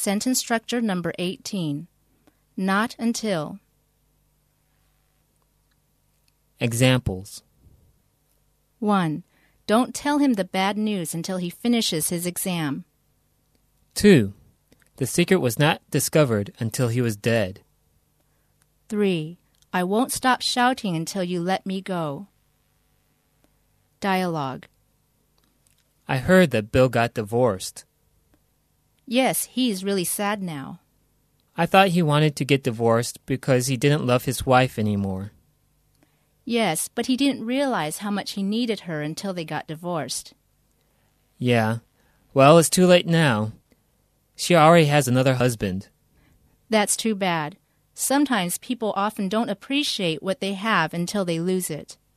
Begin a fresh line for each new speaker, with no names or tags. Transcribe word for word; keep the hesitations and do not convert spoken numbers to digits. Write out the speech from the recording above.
Sentence structure number eighteen. Not until.
Examples.
one. Don't tell him the bad news until he finishes his exam.
two. The secret was not discovered until he was dead.
three. I won't stop shouting until you let me go. Dialogue.
I heard that Bill got divorced.
Yes, he's really sad now.
I thought he wanted to get divorced because he didn't love his wife anymore.
Yes, but he didn't realize how much he needed her until they got divorced.
Yeah. Well, it's too late now. She already has another husband.
That's too bad. Sometimes people often don't appreciate what they have until they lose it.